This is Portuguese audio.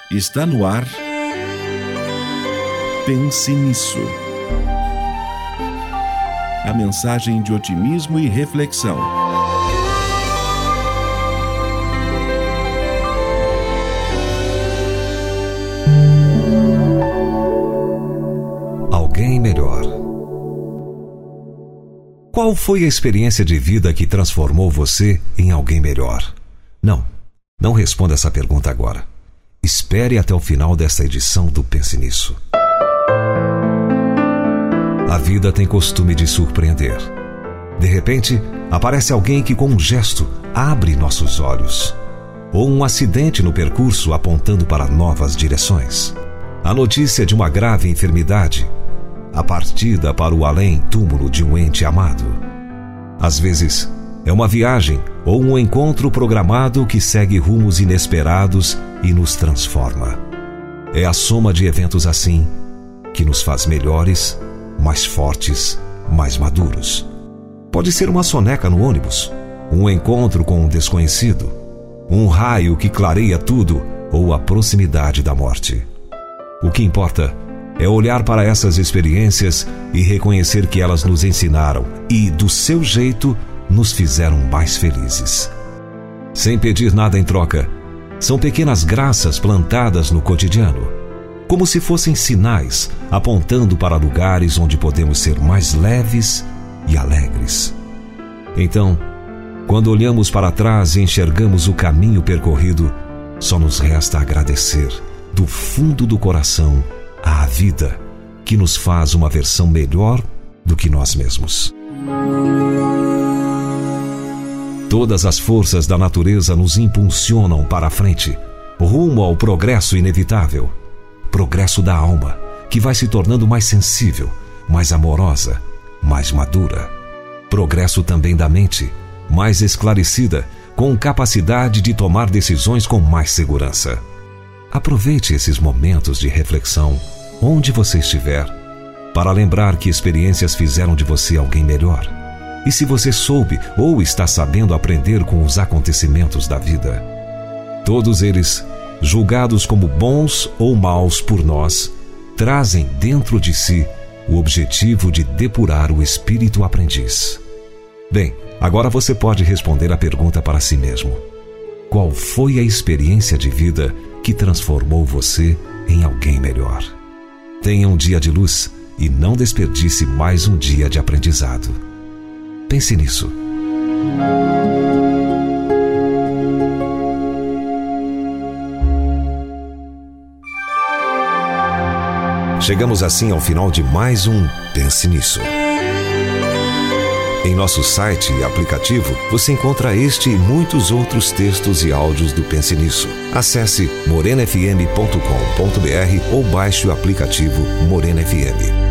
Está no ar. Pense nisso. A mensagem de otimismo e reflexão. Alguém melhor. Qual foi a experiência de vida que transformou você em alguém melhor? Não responda essa pergunta agora. Espere até o final desta edição do Pense Nisso. A vida tem costume de surpreender. De repente, aparece alguém que com um gesto abre nossos olhos. Ou um acidente no percurso apontando para novas direções. A notícia de uma grave enfermidade. A partida para o além-túmulo de um ente amado. Às vezes, é uma viagem ou um encontro programado que segue rumos inesperados e nos transforma. É a soma de eventos assim que nos faz melhores, mais fortes, mais maduros. Pode ser uma soneca no ônibus, um encontro com um desconhecido, um raio que clareia tudo ou a proximidade da morte. O que importa é olhar para essas experiências e reconhecer que elas nos ensinaram e, do seu jeito, nos fizeram mais felizes. Sem pedir nada em troca, são pequenas graças plantadas no cotidiano, como se fossem sinais apontando para lugares onde podemos ser mais leves e alegres. Então, quando olhamos para trás e enxergamos o caminho percorrido, só nos resta agradecer do fundo do coração à vida que nos faz uma versão melhor do que nós mesmos. Todas as forças da natureza nos impulsionam para a frente, rumo ao progresso inevitável. Progresso da alma, que vai se tornando mais sensível, mais amorosa, mais madura. Progresso também da mente, mais esclarecida, com capacidade de tomar decisões com mais segurança. Aproveite esses momentos de reflexão, onde você estiver, para lembrar que experiências fizeram de você alguém melhor. E se você soube ou está sabendo aprender com os acontecimentos da vida, todos eles, julgados como bons ou maus por nós, trazem dentro de si o objetivo de depurar o espírito aprendiz. Bem, agora você pode responder a pergunta para si mesmo. Qual foi a experiência de vida que transformou você em alguém melhor? Tenha um dia de luz e não desperdice mais um dia de aprendizado. Pense nisso. Chegamos assim ao final de mais um Pense Nisso. Em nosso site e aplicativo, você encontra este e muitos outros textos e áudios do Pense Nisso. Acesse morenafm.com.br ou baixe o aplicativo Morena FM.